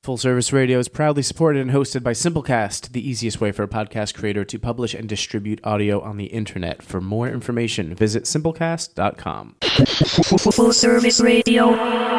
Full Service Radio is proudly supported and hosted by Simplecast, the easiest way for a podcast creator to publish and distribute audio on the internet. For more information, visit simplecast.com. Full Service Radio.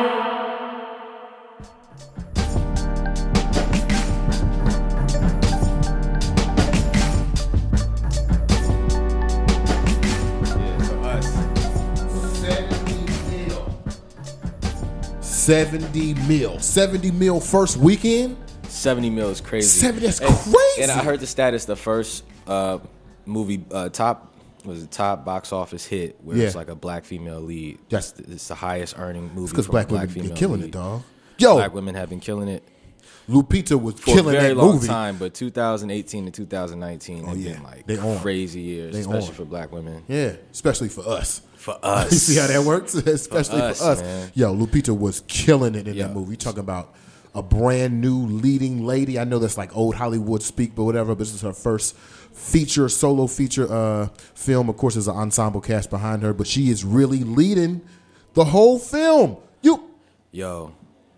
$70 million first weekend. 70 mil is crazy. 70, that's crazy. And I heard the status. The first movie top box office hit where it's like a black female lead. It's the highest earning movie because black women female been killing lead. it, dog. Yo, black women have been killing it. Lupita was for killing a very that long movie. time, but 2018 and 2019 have been like crazy years, especially for black women. Yeah, especially for us. For us. You see how that works? Especially for us. Man. Yo, Lupita was killing it in that movie. You're talking about a brand new leading lady. I know that's like old Hollywood speak, but whatever. But this is her first solo feature film. Of course, there's an ensemble cast behind her, but she is really leading the whole film. Yo,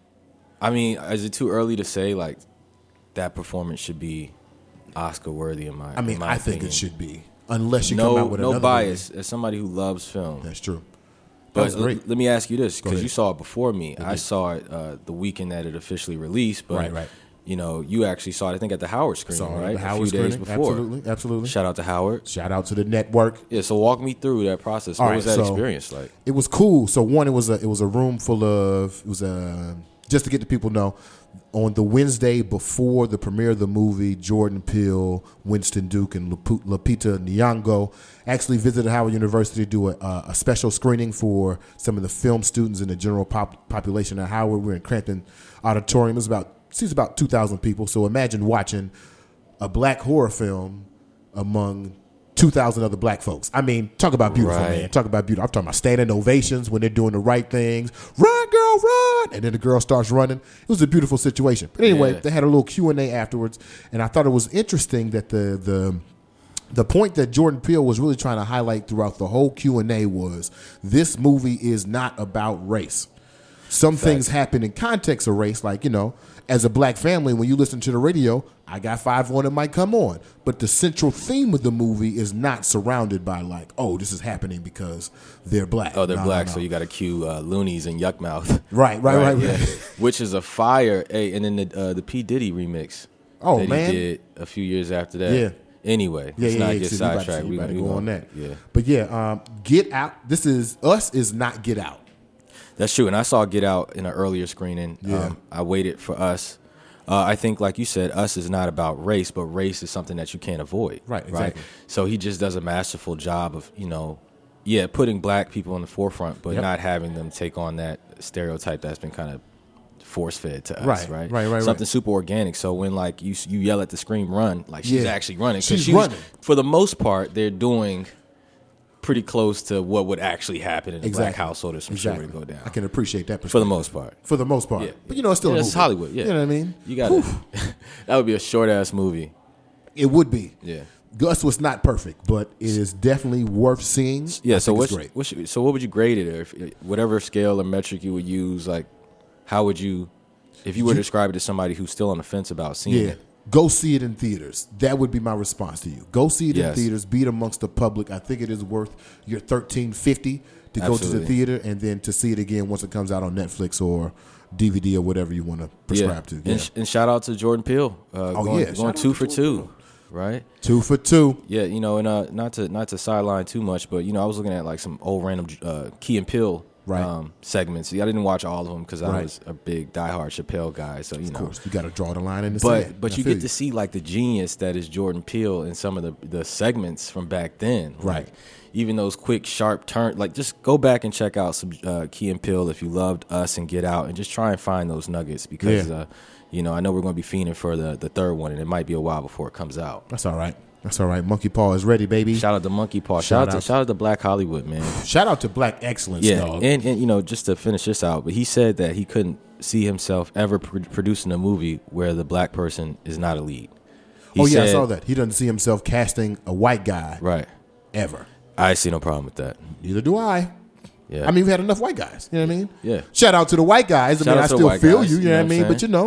I mean, is it too early to say like that performance should be Oscar worthy? I think it should be. Unless you come out with another bias. movie. As somebody who loves film, that's true. But let me ask you this, because you saw it before me. Okay. I saw it the weekend that it officially released. But right. You know, you actually saw it, I think, at the Howard screening, right? The Howard few days before. Absolutely. Shout out to Howard. Shout out to the network. Yeah, so walk me through that process. What was that experience like? It was cool. So one, it was a room full of just to get the people know, on the Wednesday before the premiere of the movie, Jordan Peele, Winston Duke, and Lupita Nyong'o actually visited Howard University to do a special screening for some of the film students and the general population at Howard. We're in Crampton Auditorium. It was about 2,000 people. So imagine watching a black horror film among 2,000 other black folks. I mean, talk about beautiful, man. Talk about beautiful. I'm talking about standing ovations when they're doing the right things. Run, girl, run! And then the girl starts running. It was a beautiful situation. But anyway, they had a little Q&A afterwards, and I thought it was interesting that the point that Jordan Peele was really trying to highlight throughout the whole Q&A was this movie is not about race. Some things happen in context of race, like, you know, as a black family, when you listen to the radio, I Got 5 it might come on. But the central theme of the movie is not surrounded by like, oh, this is happening because they're black. Oh, they're black, so you got to cue Loonies and Yuck Mouth. Right. Yeah. Which is a fire. Hey, and then the P. Diddy remix that he did a few years after that. Yeah. Anyway, let's not get sidetracked. We got to go on that. Yeah. But Get Out, Us is not Get Out. That's true, and I saw Get Out in an earlier screening. Yeah. I waited for Us. I think, like you said, Us is not about race, but race is something that you can't avoid. Right, exactly. So he just does a masterful job of, you know, putting black people in the forefront, but not having them take on that stereotype that's been kind of force-fed to us, right? Something super organic. So when, like, you yell at the screen, run, like she's actually running. She's running. For the most part, they're doing pretty close to what would actually happen in a black household if some shit were to go down. I can appreciate that for the most part. Yeah. But you know, it's still a movie. It's Hollywood. Yeah. You know what I mean? You got to. That would be a short ass movie. It would be. Yeah. Gus was not perfect, but it is definitely worth seeing. Yeah. So what would you grade it? Or whatever scale or metric you would use, like, how would you, if you were to describe it to somebody who's still on the fence about seeing it? Go see it in theaters. That would be my response to you. Go see it in theaters. Be it amongst the public. I think it is worth your $13.50 to go to the theater and then to see it again once it comes out on Netflix or DVD or whatever you want to prescribe to. Yeah. And shout out to Jordan Peele. Going 2 for 2, right? 2 for 2. Yeah, you know, and not to sideline too much, but you know, I was looking at like some old random Key and Peele segments. I didn't watch all of them because I was a big diehard Chappelle guy. So of course, you got to draw the line in the sand. But you get to see like the genius that is Jordan Peele in some of the segments from back then. Right. Like, even those quick, sharp turns. Like, just go back and check out some Key and Peele if you loved Us and Get Out, and just try and find those nuggets because, you know, I know we're going to be fiending for the third one, and it might be a while before it comes out. That's all right. Monkey Paw is ready, baby. Shout out to Monkey Paw. Shout out to Black Hollywood, man. Shout out to Black Excellence, dog. And you know, just to finish this out, but he said that he couldn't see himself ever producing a movie where the black person is not a lead. I saw that. He doesn't see himself casting a white guy. Right. Ever. I see no problem with that. Neither do I. Yeah. I mean, we've had enough white guys. You know what I mean? Yeah. Shout out to the white guys. I still feel you. You know what I mean? But you know,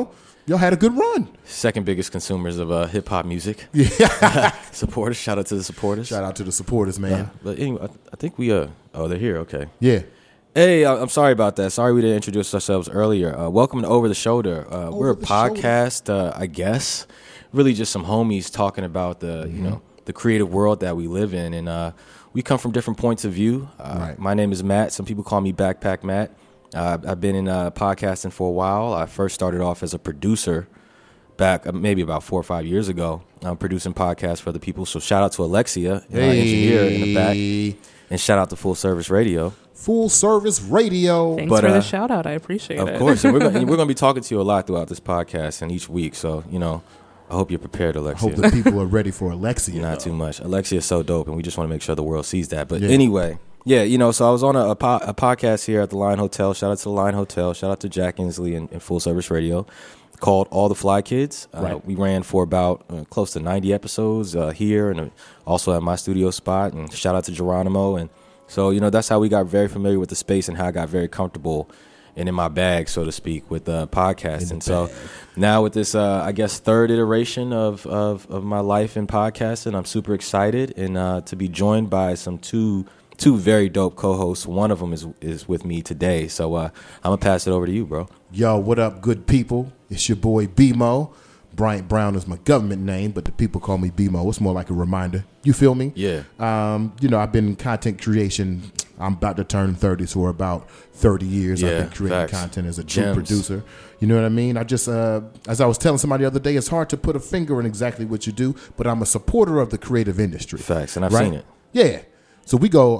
Y'all had a good run. Second biggest consumers of hip hop music. Yeah. Supporters. Shout out to the supporters. Shout out to the supporters, man. But anyway, I think we they're here. Okay. Yeah. Hey, I'm sorry about that. Sorry we didn't introduce ourselves earlier. Welcome to Over the Shoulder. We're a podcast, I guess. Really just some homies talking about the creative world that we live in, and we come from different points of view. Right. My name is Matt. Some people call me Backpack Matt. I've been in podcasting for a while. I first started off as a producer back maybe about 4 or 5 years ago. I'm producing podcasts for the people. So shout out to Alexia, our engineer in the back, and shout out to Full Service Radio. Full Service Radio. Thanks for the shout out. I appreciate it. Of course. And we're going to be talking to you a lot throughout this podcast and each week. So, I hope you're prepared, Alexia. I hope the people are ready for Alexia. Not too much. Alexia is so dope, and we just want to make sure the world sees that. But anyway, so I was on a podcast here at the Line Hotel. Shout out to the Line Hotel. Shout out to Jack Inslee and Full Service Radio, called All the Fly Kids. Right. We ran for about close to 90 episodes here, and also at my studio spot. And shout out to Geronimo. And so, that's how we got very familiar with the space and how I got very comfortable and in my bag, so to speak, with podcasting. So now with this, I guess, third iteration of my life in podcasting, I'm super excited and to be joined by two very dope co-hosts. One of them is with me today. So I'm going to pass it over to you, bro. Yo, what up, good people? It's your boy BMO. Bryant Brown is my government name, but the people call me BMO. It's more like a reminder. You feel me? Yeah. I've been in content creation. I'm about to turn 30, so for about 30 years I've been creating content as a true producer. You know what I mean? I just, as I was telling somebody the other day, it's hard to put a finger on exactly what you do, but I'm a supporter of the creative industry. Facts, and I've seen it. Yeah. So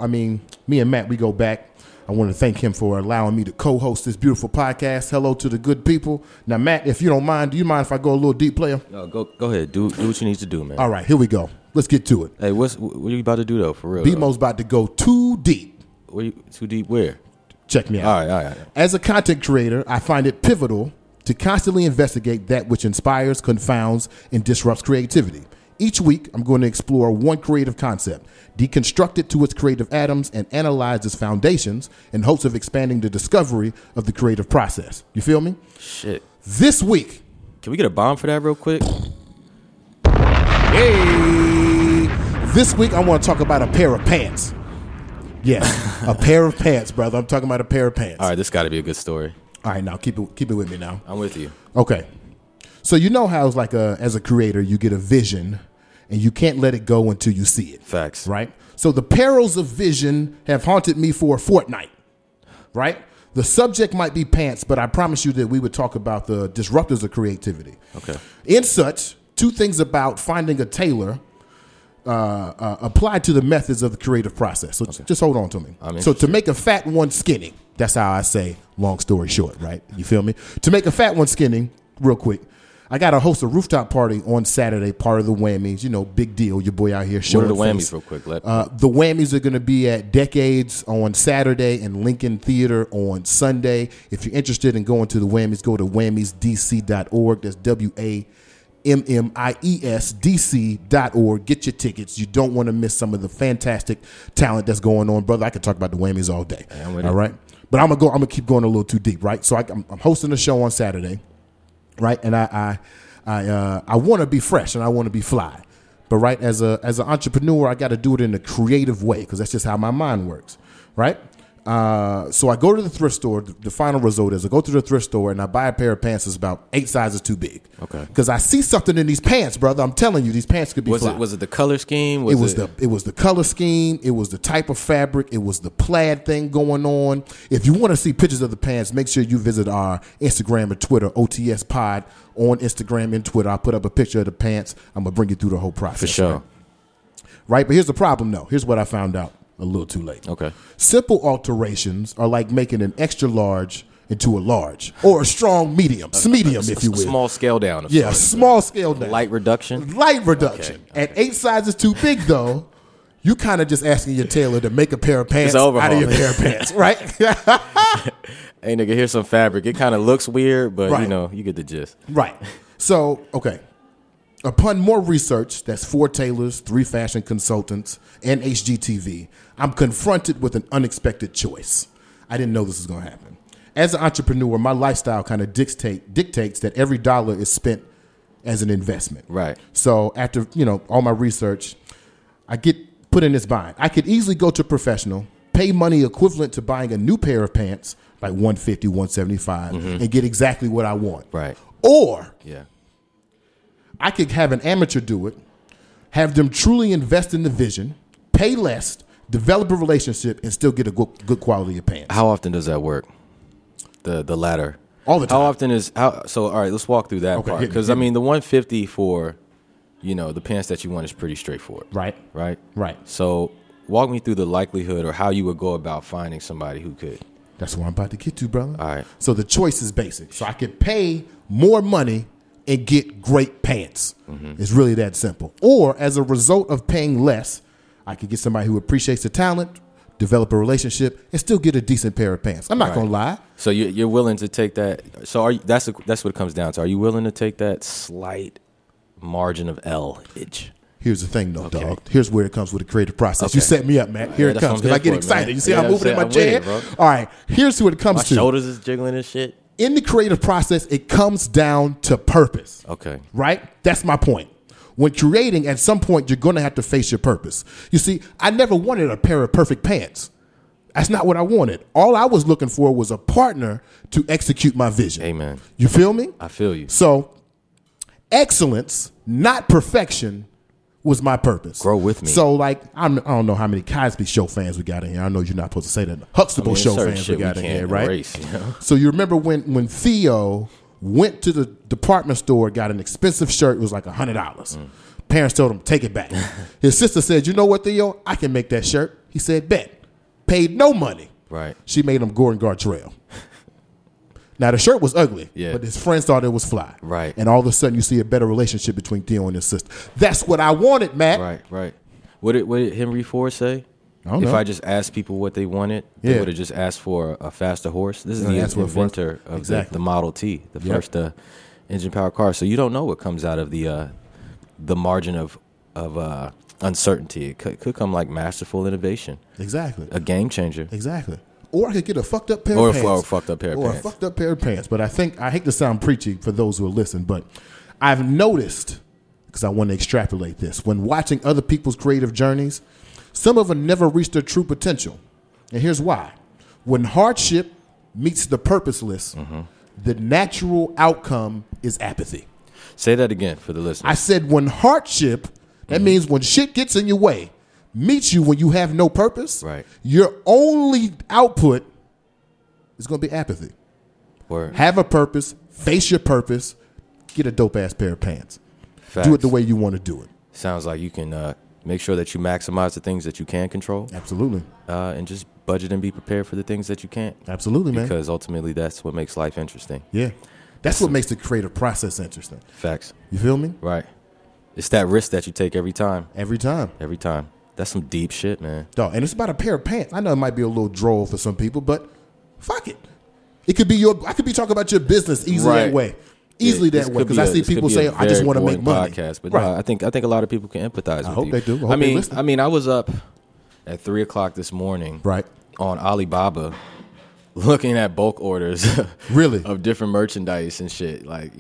me and Matt, we go back. I want to thank him for allowing me to co-host this beautiful podcast. Hello to the good people. Now, Matt, if you don't mind, do you mind if I go a little deep, player? No, go ahead. Do what you need to do, man. All right, here we go. Let's get to it. Hey, what are you about to do, though, for real? BMO's about to go too deep. Too deep where? Check me out. All right. As a content creator, I find it pivotal to constantly investigate that which inspires, confounds, and disrupts creativity. Each week, I'm going to explore one creative concept, deconstruct it to its creative atoms, and analyze its foundations in hopes of expanding the discovery of the creative process. You feel me? Shit. This week. Can we get a bomb for that real quick? Hey. This week, I want to talk about a pair of pants. Yes, a pair of pants, brother. I'm talking about a pair of pants. All right, this got to be a good story. All right, now keep it with me now. I'm with you. Okay. So you know how it's like as a creator, you get a vision and you can't let it go until you see it. Facts. Right? So the perils of vision have haunted me for a fortnight. Right? The subject might be pants, but I promise you that we would talk about the disruptors of creativity. Okay. In such, 2 things about finding a tailor applied to the methods of the creative process. So just hold on to me. So to make a fat one skinny, that's how I say long story short, right? You feel me? To make a fat one skinny, real quick, I got to host a rooftop party on Saturday, part of the Whammies. Big deal. Your boy out here showing What are the face. Whammies real quick? The Whammies are going to be at Decades on Saturday and Lincoln Theater on Sunday. If you're interested in going to the Whammies, go to whammiesdc.org. That's WAMMIESDC.org. Get your tickets. You don't want to miss some of the fantastic talent that's going on, brother. I could talk about the Whammies all day. All right, but I'm gonna keep going a little too deep, right? So I'm hosting a show on Saturday, right? And I want to be fresh and I want to be fly, but right as an entrepreneur, I got to do it in a creative way because that's just how my mind works, right? So I go to the thrift store. The final result is I go to the thrift store and I buy a pair of pants that's about 8 sizes too big. Okay. Because I see something in these pants, brother. I'm telling you, these pants could be fly. Was it the color scheme? It was the color scheme. It was the type of fabric. It was the plaid thing going on. If you want to see pictures of the pants, make sure you visit our Instagram and Twitter, OTS Pod on Instagram and Twitter. I'll put up a picture of the pants. I'm going to bring you through the whole process. For sure. Right? But here's the problem, though. Here's what I found out. A little too late. Okay. Simple alterations are like making an extra large into a large or a strong medium, if you will. Small scale down. Small scale down. Light reduction. Okay. At 8 sizes too big, though, you kind of just asking your tailor to make a pair of pants out of your pair of pants, right? Hey, nigga, here's some fabric. It kind of looks weird, but, right. You get the gist. Right. So, okay. Upon more research, that's 4 tailors, 3 fashion consultants, and HGTV, I'm confronted with an unexpected choice. I didn't know this was going to happen. as an entrepreneur, my lifestyle kind of dictates that every dollar is spent as an investment. Right. So after, all my research, I get put in this bind. I could easily go to a professional, pay money equivalent to buying a new pair of pants, like $150, $175, and get exactly what I want. Right. Or I could have an amateur do it, have them truly invest in the vision, pay less, develop a relationship, and still get a good quality of pants. How often does that work? The latter. All the time. How often so all right, let's walk through that part. Because the $150 for, the pants that you want is pretty straightforward. Right. So walk me through the likelihood or how you would go about finding somebody who could. That's what I'm about to get to, brother. All right. So the choice is basic. So I could pay more money and get great pants. It's really that simple. Or as a result of paying less, I could get somebody who appreciates the talent, develop a relationship, and still get a decent pair of pants. I'm not going to lie. So you're willing to take that. So that's what it comes down to. Are you willing to take that slight margin of L-age? Here's the thing, though, dog. Here's where it comes with the creative process. Okay. You set me up, Matt. Here it comes. Because I get excited. Man. You see how I'm moving in my chair? All right. Here's what it comes to. My shoulders is jiggling and shit. In the creative process, it comes down to purpose. Okay. Right? That's my point. When creating, at some point, you're going to have to face your purpose. You see, I never wanted a pair of perfect pants. That's not what I wanted. All I was looking for was a partner to execute my vision. Amen. You feel me? I feel you. So, excellence, not perfection, was my purpose. Grow with me. So, I don't know how many Cosby Show fans we got in here. I know you're not supposed to say that. Huxtable Show fans we got in here, right? Erase, So you remember when Theo went to the department store, got an expensive shirt. It was like $100. Parents told him, take it back. His sister said, you know what, Theo? I can make that shirt. He said, bet. Paid no money. Right. She made him Gordon Gartrell. Now, the shirt was ugly, but his friends thought it was fly. Right. And all of a sudden, you see a better relationship between Theo and his sister. That's what I wanted, Matt. Right. What did Henry Ford say? I don't know. If I just asked people what they wanted, they would have just asked for a faster horse. This is the inventor of the Model T, the first engine-powered car. So you don't know what comes out of the margin of uncertainty. It could come like masterful innovation. Exactly. A game changer. Exactly. Or I could get a fucked up pair of pants. Or a fucked up pair of pants. Or a fucked up pair of pants. But I hate to sound preachy for those who are listening, but I've noticed, because I want to extrapolate this, when watching other people's creative journeys, some of them never reach their true potential. And here's why. When hardship meets the purposeless, the natural outcome is apathy. Say that again for the listeners. I said when hardship, that means when shit gets in your way, meets you when you have no purpose, right, your only output is going to be apathy. Word. Have a purpose, face your purpose, get a dope-ass pair of pants. Facts. Do it the way you want to do it. Sounds like you can make sure that you maximize the things that you can control. Absolutely. And just budget and be prepared for the things that you can't. Absolutely, man. Because ultimately that's what makes life interesting. Yeah. That's what makes the creative process interesting. Facts. You feel me? Right. It's that risk that you take every time. Every time. Every time. That's some deep shit, man. Dog, and it's about a pair of pants. I know it might be a little droll for some people, but fuck it. It could be I could be talking about your business easily that way. Easily that way. Because I see people say, I just want to make money. Podcast, but no, I think a lot of people can empathize with you. I hope they do. I mean, I was up at 3:00 this morning. Right. On Alibaba, looking at bulk orders. Really? Of different merchandise and shit. Like,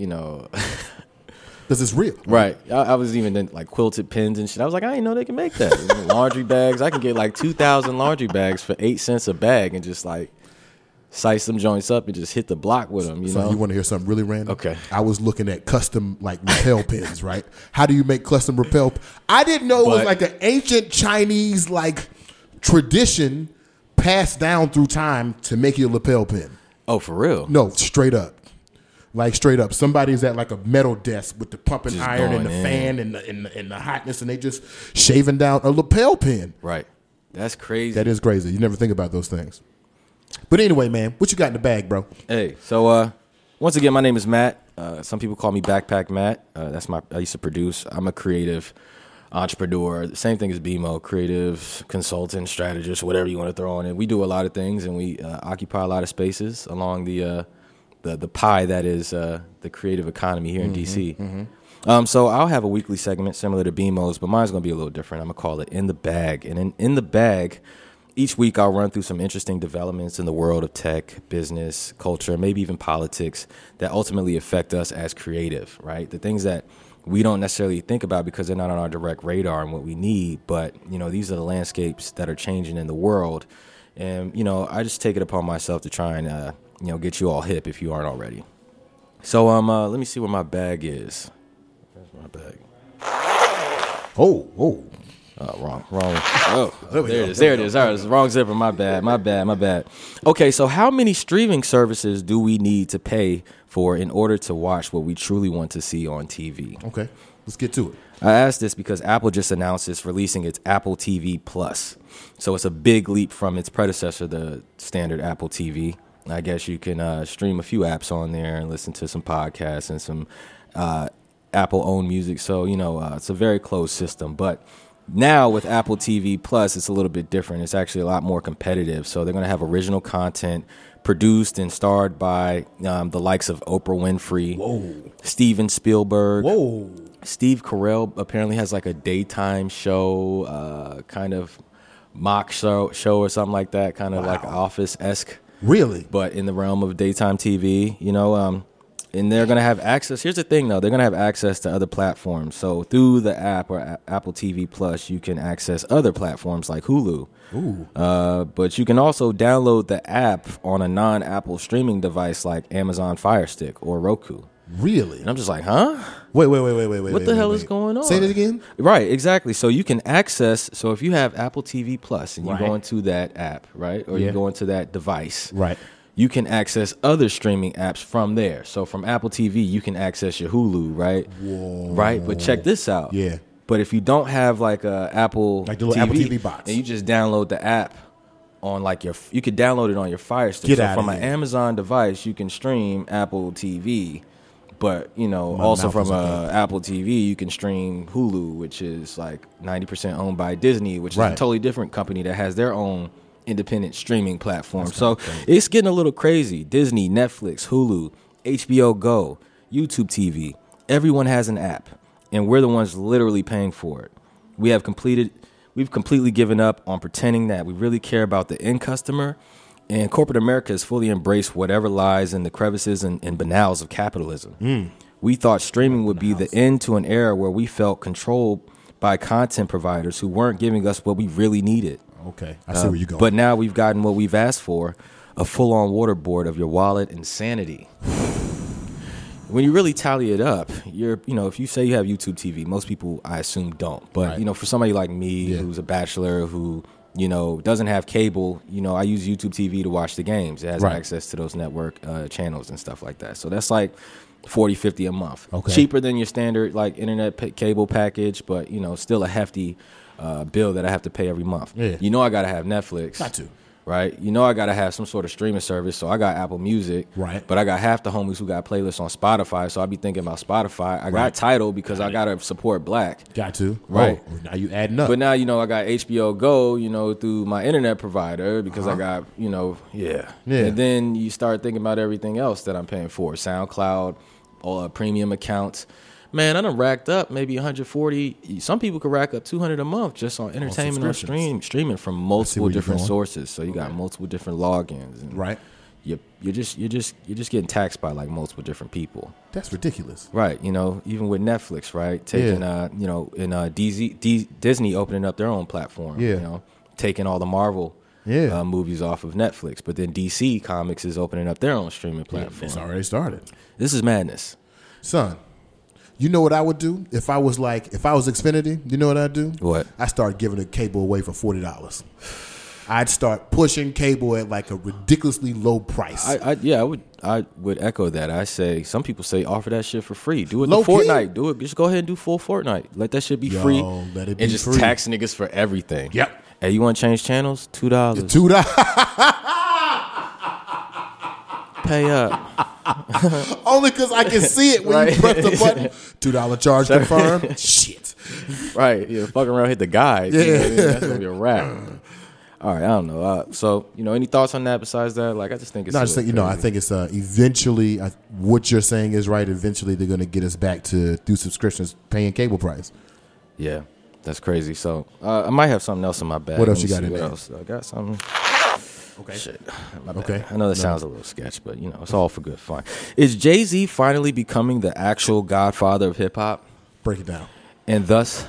because it's real. Right. I was even in like quilted pins and shit. I was like, I didn't know they can make that. Laundry bags. I can get like 2,000 laundry bags for 8 cents a bag and just like size some joints up and just hit the block with them. You know? You want to hear something really random? Okay. I was looking at custom like rappel pins, right? How do you make custom rappel? I didn't know it was like an ancient Chinese like tradition passed down through time to make you a lapel pin. Oh, for real? No, straight up. Like straight up, somebody's at like a metal desk with the pumping just iron and the fan and the hotness, and they just shaving down a lapel pin. Right, that's crazy. That is crazy. You never think about those things. But anyway, man, what you got in the bag, bro? Hey, so once again, my name is Matt. Some people call me Backpack Matt. I used to produce. I'm a creative entrepreneur. The same thing as BMO, creative consultant, strategist, whatever you want to throw on it. We do a lot of things, and we occupy a lot of spaces along the pie that is the creative economy here in DC. So I'll have a weekly segment similar to BMO's, but mine's going to be a little different. I'm going to call it In the Bag. And in the bag, each week I'll run through some interesting developments in the world of tech, business, culture, maybe even politics that ultimately affect us as creative, right? The things that we don't necessarily think about because they're not on our direct radar and what we need, but, these are the landscapes that are changing in the world. And, I just take it upon myself to try and, get you all hip if you aren't already. So, let me see where my bag is. Where's my bag? Oh, wrong. Oh, there it is. All right, it's the wrong zipper. My bad. Okay, so how many streaming services do we need to pay for in order to watch what we truly want to see on TV? Okay, let's get to it. I asked this because Apple just announced it's releasing its Apple TV Plus. So it's a big leap from its predecessor, the standard Apple TV. I guess you can stream a few apps on there and listen to some podcasts and some Apple-owned music. So, it's a very closed system. But now with Apple TV Plus, it's a little bit different. It's actually a lot more competitive. So they're going to have original content produced and starred by the likes of Oprah Winfrey, Steven Spielberg. Steve Carell apparently has like a daytime show, kind of mock show or something like that, kind of like Office-esque. Really? But in the realm of daytime TV, and they're going to have access. Here's the thing, though. They're going to have access to other platforms. So through the app or Apple TV Plus, you can access other platforms like Hulu. But you can also download the app on a non-Apple streaming device like Amazon Fire Stick or Roku. Really? And I'm just like, huh? Wait. What the hell is going on? Say that again? Right, exactly. So you can access, so if you have Apple TV Plus and you go into that app, right, or you go into that device, right, you can access other streaming apps from there. So from Apple TV, you can access your Hulu, right? Whoa. Right, but check this out. Yeah. But if you don't have like a Apple like the little Apple TV box, and you just download the app on like you could download it on your Fire Stick. Get so out from of an here. Amazon device, you can stream Apple TV. But, also from Apple TV, you can stream Hulu, which is like 90% owned by Disney, which is a totally different company that has their own independent streaming platform. So it's getting a little crazy. Disney, Netflix, Hulu, HBO Go, YouTube TV. Everyone has an app, and we're the ones literally paying for it. We've completely given up on pretending that we really care about the end customer. And corporate America has fully embraced whatever lies in the crevices and banals of capitalism. We thought streaming would be the end to an era where we felt controlled by content providers who weren't giving us what we really needed. Okay, I see where you're going. But now we've gotten what we've asked for, a full-on waterboard of your wallet and sanity. When you really tally it up, if you say you have YouTube TV, most people, I assume, don't. But, for somebody like me who's a bachelor who doesn't have cable, I use YouTube TV to watch the games. It has access to those network channels and stuff like that. So that's like $40, $50 a month. Okay. Cheaper than your standard like internet cable package, but still a hefty bill that I have to pay every month. Yeah. I got to have Netflix. Got to. Right? I got to have some sort of streaming service. So I got Apple Music. Right. But I got half the homies who got playlists on Spotify. So I be thinking about Spotify. I got Tidal because I got to support Black. Got to. Right. Oh, now you adding up. But now, I got HBO Go, through my internet provider because I got, Yeah. And then you start thinking about everything else that I'm paying for. SoundCloud, all premium accounts. Man, I done racked up maybe 140. Some people could rack up 200 a month just on entertainment or streaming from multiple different sources. So you got multiple different logins. And you're just getting taxed by like multiple different people. That's ridiculous. Right. Even with Netflix, right? Taking Disney opening up their own platform. Yeah. Taking all the Marvel movies off of Netflix, but then DC Comics is opening up their own streaming platform. It's already started. This is madness, son. You know what I would do if I was Xfinity? You know what I'd do? What? I'd start giving the cable away for $40. I'd start pushing cable at like a ridiculously low price. I would echo that. I say some people say offer that shit for free. Do it the Fortnite. Do it. Just go ahead and do full Fortnite. Let that shit be free. Let it be and just free. Tax niggas for everything. Yep. Hey, you want to change channels? $2. $2. Pay up. Only because I can see it when you press the button. $2 charge confirmed. Shit. Right. Yeah. Fucking around, hit the guide. Yeah. That's gonna be a wrap. All right. I don't know. So any thoughts on that besides that? Like, I just think it's. No, I just think I think it's eventually. What you're saying is right. Eventually, they're going to get us back to through subscriptions paying cable price. Yeah. That's crazy. So I might have something else in my bag. What else you got in there? I got something. Okay. Shit. My bad. Okay. I know that sounds a little sketch, but it's all for good fun. Is Jay-Z finally becoming the actual godfather of hip hop? Break it down. And thus,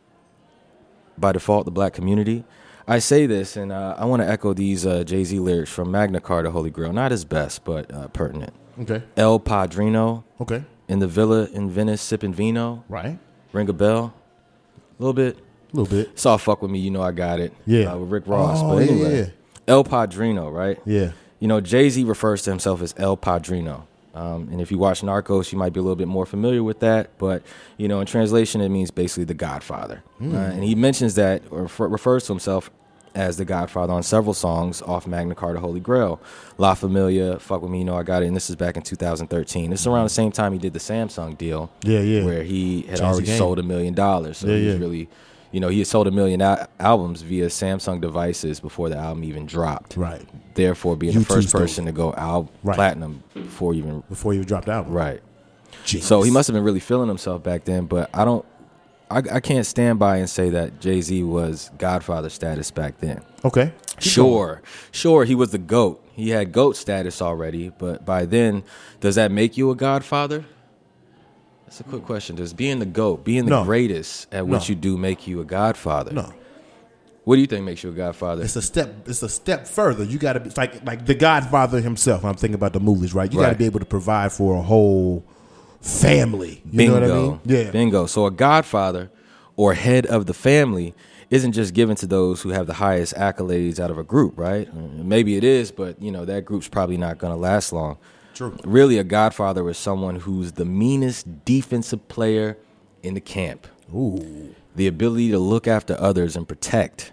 by default, the black community? I say this, and I want to echo these Jay-Z lyrics from Magna Carta, Holy Grail. Not his best, but pertinent. Okay. El Padrino. Okay. In the villa in Venice, sipping vino. Right. Ring a bell? A little bit. A little bit. It's all fuck with me, I got it. Yeah. With Rick Ross. Oh, but anyway, yeah. El Padrino, right? Yeah. Jay-Z refers to himself as El Padrino. And if you watch Narcos, you might be a little bit more familiar with that. But, in translation, it means basically the Godfather. And he mentions that, or refers to himself as the Godfather on several songs off Magna Carta, Holy Grail. La Familia, Fuck With Me, I Got It. And this is back in 2013. This is around the same time he did the Samsung deal. Yeah. Where he had already sold $1 million. So yeah, he was really, he had sold 1 million albums via Samsung devices before the album even dropped. Right. Therefore, being the first person to go platinum before you even dropped out. Right. Jeez. So he must have been really feeling himself back then, but I can't stand by and say that Jay-Z was Godfather status back then. Okay. Sure, he was the GOAT. He had GOAT status already, but by then, does that make you a Godfather? That's a quick question. Does being the GOAT, being the greatest at what you do, make you a Godfather? No. What do you think makes you a Godfather? It's a step further. You got to be like the Godfather himself. I'm thinking about the movies, right? You got to be able to provide for a whole family. You know what I mean? Yeah. Bingo. So a godfather or head of the family isn't just given to those who have the highest accolades out of a group, right? Maybe it is, but that group's probably not going to last long. True. Really, a godfather is someone who's the meanest defensive player in the camp. Ooh. The ability to look after others and protect.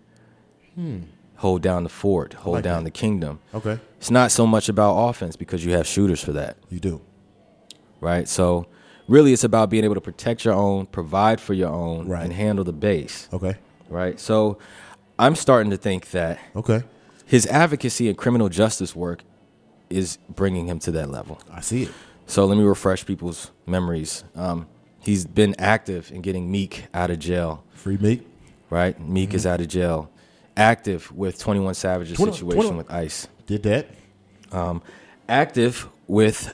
Hold down the fort, hold down the kingdom. Okay. It's not so much about offense because you have shooters for that. You do. Right? So really it's about being able to protect your own, provide for your own, and handle the base. Okay. Right? So I'm starting to think that his advocacy and criminal justice work is bringing him to that level. I see it. So let me refresh people's memories. He's been active in getting Meek out of jail. Free Meek. Right? Meek is out of jail. Active with 21 Savage's situation with ICE. Did that. Active with,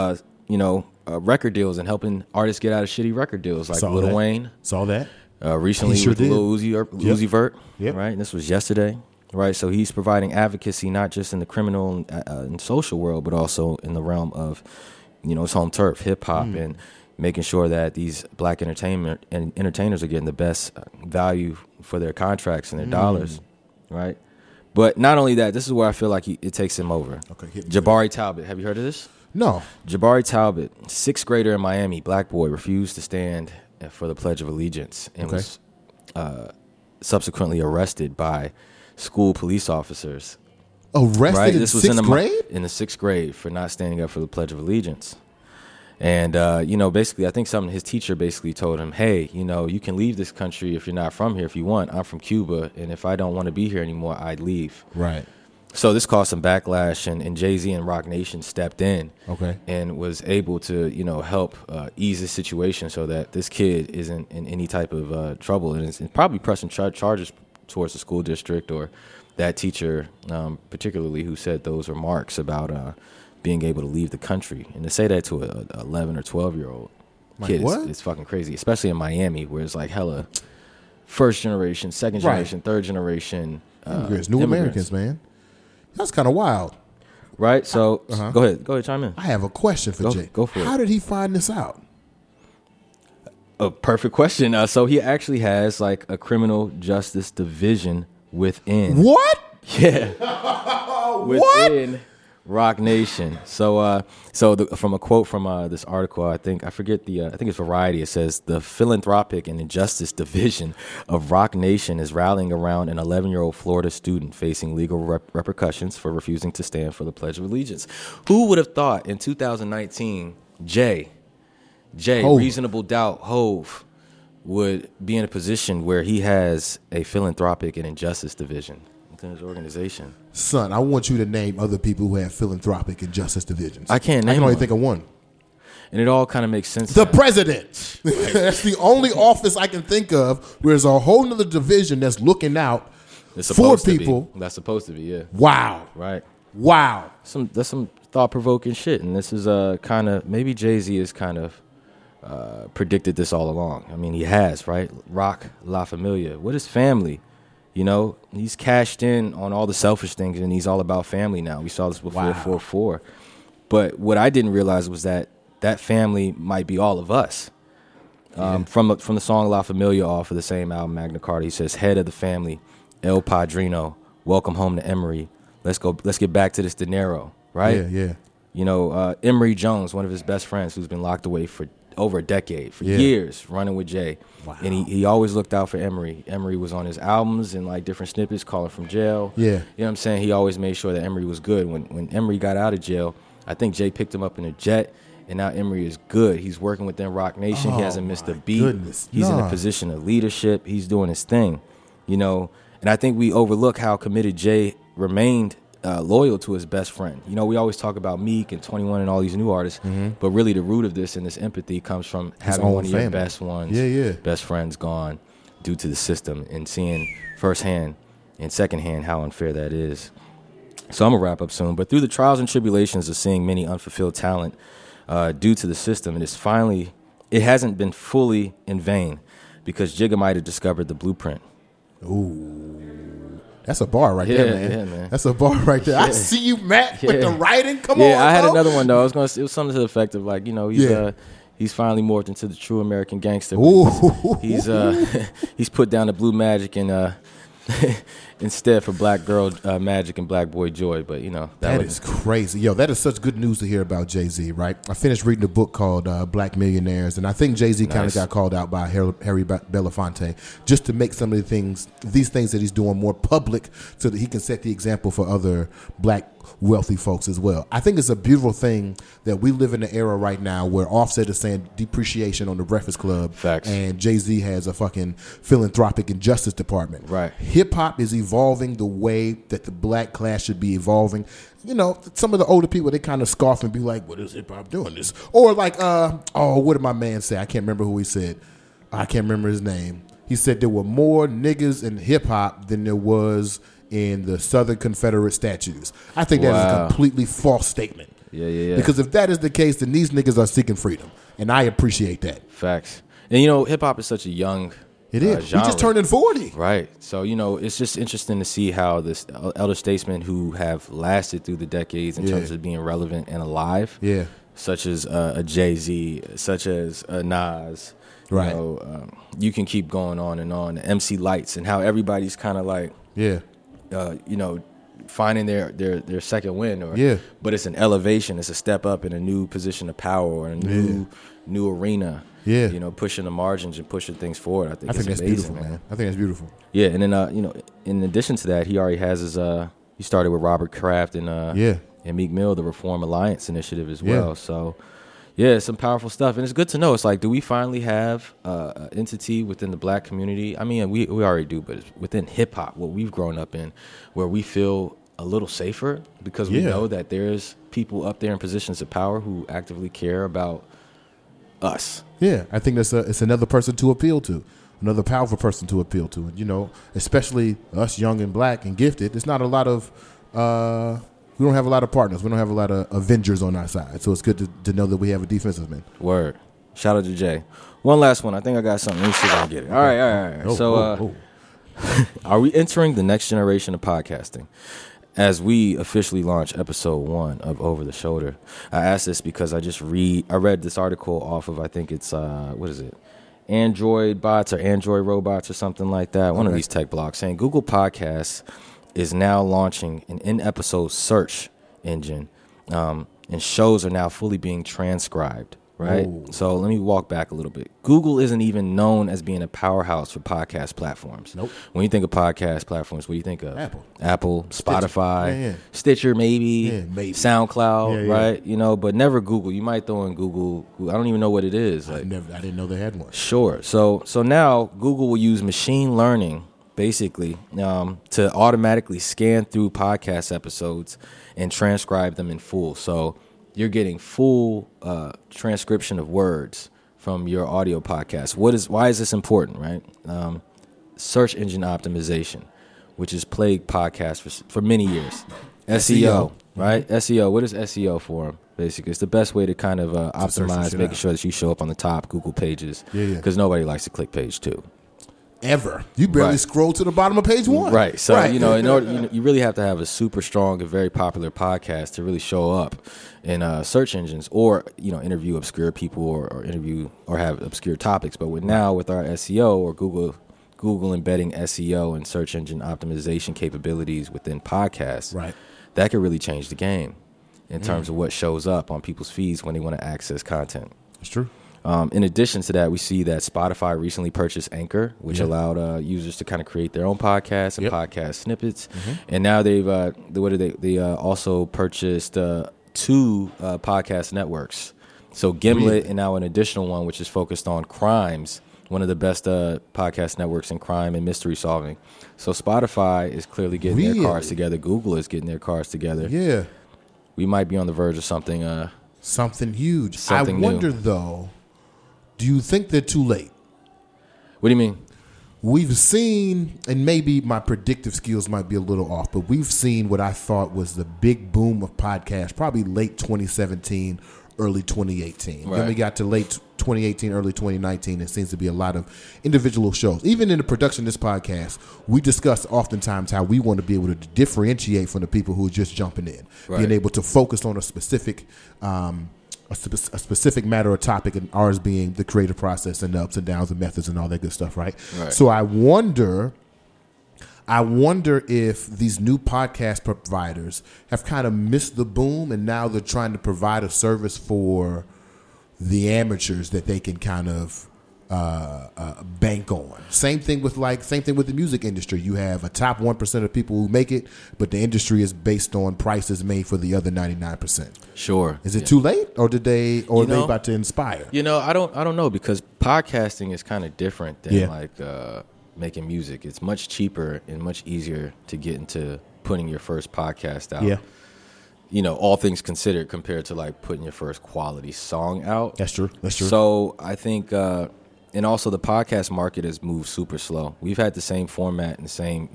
record deals and helping artists get out of shitty record deals like Lil Wayne. Saw that. Recently with Lil Uzi Vert. Yep. Right? And this was yesterday. Right? So he's providing advocacy not just in the criminal and social world, but also in the realm of, his home turf, hip-hop, and making sure that these black entertainers are getting the best value for their contracts and their dollars. Right? But not only that, this is where I feel like it takes him over. Okay. Jabari Talbot. Have you heard of this? No. Jabari Talbot, 6th grader in Miami, black boy, refused to stand for the Pledge of Allegiance and was subsequently arrested by school police officers. Arrested in 6th grade? In the 6th grade for not standing up for the Pledge of Allegiance. And, basically, I think his teacher basically told him, hey, you can leave this country if you're not from here if you want. I'm from Cuba, and if I don't want to be here anymore, I'd leave. Right. So this caused some backlash, and Jay-Z and Roc Nation stepped in and was able to, help ease the situation so that this kid isn't in any type of trouble. And it's probably pressing charges towards the school district or that teacher, particularly who said those remarks about being able to leave the country. And to say that to a 11 or 12-year-old kid is fucking crazy, especially in Miami where it's like hella first generation, second generation, third generation. New Americans, man. That's kind of wild. Right? So go ahead, chime in. I have a question for Jay. Go for it. How did he find this out? A perfect question. So he actually has like a criminal justice division within. What? Yeah. Within Roc Nation. So, from a quote from this article, I think it's Variety. It says the philanthropic and injustice division of Roc Nation is rallying around an 11-year-old Florida student facing legal repercussions for refusing to stand for the Pledge of Allegiance. Who would have thought in 2019, Jay, Hove. Reasonable Doubt, Hove, would be in a position where he has a philanthropic and injustice division within his organization? Son, I want you to name other people who have philanthropic and justice divisions. I can't name I can only one. think of one. And it all kind of makes sense. The president. That's the only office I can think of where there's a whole nother division that's looking out for people. That's supposed to be, yeah. Wow. Right. Wow. That's some thought-provoking shit. And this is kind of, maybe Jay-Z has kind of predicted this all along. I mean, he has, right? Rock La Familia. What is family? You know, he's cashed in on all the selfish things, and he's all about family now. We saw this before 4-4. But what I didn't realize was that family might be all of us. From the song La Familia off of the same album, Magna Carta, he says, head of the family, El Padrino, welcome home to Emery. Let's get back to this dinero, right? Yeah. You know, Emery Jones, one of his best friends who's been locked away for over a decade, for years, running with Jay. Wow. And he always looked out for Emery. Emery was on his albums and like different snippets, calling from jail. Yeah. You know what I'm saying? He always made sure that Emery was good. When Emery got out of jail, I think Jay picked him up in a jet, and now Emery is good. He's working within Rock Nation. He hasn't missed a beat. Goodness. He's in a position of leadership. He's doing his thing, you know. And I think we overlook how committed Jay remained loyal to his best friend. You know, we always talk about Meek and 21 and all these new artists, but really the root of this and this empathy comes from having one of your best ones, best friends gone due to the system, and seeing firsthand and secondhand how unfair that is. So I'm going to wrap up soon. But through the trials and tribulations of seeing many unfulfilled talent due to the system, it hasn't been fully in vain, because Jigga might have discovered the blueprint. Ooh. That's a bar right there, man. Yeah, man. That's a bar right there. I see you, Matt, with the writing. Come on, I had bro. another one, though. It was something to the effect of, like, you know, he's finally morphed into the true American gangster. He's put down the blue magic and instead for black girl magic and black boy joy. But, you know. That is crazy. Yo, that is such good news to hear about Jay-Z, right? I finished reading a book called Black Millionaires, and I think Jay-Z kind of got called out by Harry Belafonte just to make some of these things that he's doing more public so that he can set the example for other black wealthy folks as well. I think it's a beautiful thing that we live in an era right now where Offset is saying depreciation on the Breakfast Club. Facts. And Jay-Z has a fucking philanthropic and justice department. Right. Hip-hop is evolving the way that the black class should be evolving. You know, some of the older people, they kind of scoff and be like, what is hip-hop doing this? Or like, what did my man say? I can't remember who he said. I can't remember his name. He said there were more niggas in hip-hop than there was in the Southern Confederate statues. I think that is a completely false statement. Yeah. Because if that is the case, then these niggas are seeking freedom. And I appreciate that. Facts. And, you know, hip-hop is such a young It is. genre. We just turned in 40. Right. So, you know, it's just interesting to see how this elder statesmen who have lasted through the decades in terms of being relevant and alive, such as a Jay-Z, such as a Nas, right? You know, you can keep going on and on. MC Lights, and how everybody's kind of like, you know, finding their second win, but it's an elevation, it's a step up in a new position of power or a new arena. Yeah, you know, pushing the margins and pushing things forward. I think that's amazing, beautiful, man. I think that's beautiful. Yeah, and then you know, in addition to that, he already has his he started with Robert Kraft and Meek Mill, the Reform Alliance initiative as well. So yeah, some powerful stuff, and it's good to know. It's like, do we finally have an entity within the black community? I mean, we already do, but it's within hip hop, what we've grown up in, where we feel a little safer because we know that there's people up there in positions of power who actively care about us. Yeah, I think it's another person to appeal to, another powerful person to appeal to. And, you know, especially us young and black and gifted, it's not a lot of, we don't have a lot of partners. We don't have a lot of Avengers on our side. So it's good to know that we have a defensive man. Word. Shout out to Jay. One last one. I think I got something. Let me see if I can get it. All right. So are we entering the next generation of podcasting? As we officially launch episode 1 of Over the Shoulder, I asked this because I read this article off of, I think it's, what is it? Android bots or Android robots or something like that. One of these tech blogs saying Google Podcasts is now launching an in-episode search engine, and shows are now fully being transcribed. Right. Ooh. So let me walk back a little bit. Google isn't even known as being a powerhouse for podcast platforms. Nope. When you think of podcast platforms, what do you think of? Apple, Spotify, Stitcher, maybe SoundCloud, right? You know, but never Google. You might throw in Google. I don't even know what it is. I didn't know they had one. Sure. So now Google will use machine learning basically to automatically scan through podcast episodes and transcribe them in full. So you're getting full transcription of words from your audio podcast. Why is this important, right? Search engine optimization, which has plagued podcasts for many years. SEO, right? SEO. What is SEO for? Basically, it's the best way to kind of optimize, making sure that you show up on the top Google pages. Because nobody likes to click page 2. Ever. You barely scroll to the bottom of page 1. Right. So, in order, you really have to have a super strong and very popular podcast to really show up in search engines, or, interview obscure people or interview or have obscure topics. But with our SEO or Google embedding SEO and search engine optimization capabilities within podcasts, that could really change the game in terms of what shows up on people's feeds when they want to access content. That's true. In addition to that, we see that Spotify recently purchased Anchor, which allowed users to kind of create their own podcasts and podcast snippets. And now they've also purchased 2 podcast networks. So Gimlet and now an additional one, which is focused on crimes, one of the best podcast networks in crime and mystery solving. So Spotify is clearly getting their cards together. Google is getting their cards together. Yeah. We might be on the verge of something. Something huge. Something I wonder, though, do you think they're too late? What do you mean? We've seen, and maybe my predictive skills might be a little off, but we've seen what I thought was the big boom of podcasts, probably late 2017, early 2018. Then we got to late 2018, early 2019. It seems to be a lot of individual shows. Even in the production of this podcast, we discuss oftentimes how we want to be able to differentiate from the people who are just jumping in, being able to focus on a specific specific matter or topic, and ours being the creative process and the ups and downs and methods and all that good stuff, right? So I wonder if these new podcast providers have kind of missed the boom, and now they're trying to provide a service for the amateurs that they can kind of bank on. Same thing with the music industry. You have a top 1% of people who make it, but the industry is based on prices made for the other 99%. Sure. Is it too late, or are they about to inspire? I don't know, because podcasting is kind of different than making music. It's much cheaper and much easier to get into putting your first podcast out. Yeah. All things considered, compared to putting your first quality song out. That's true. So I think, and also the podcast market has moved super slow. We've had the same format and the same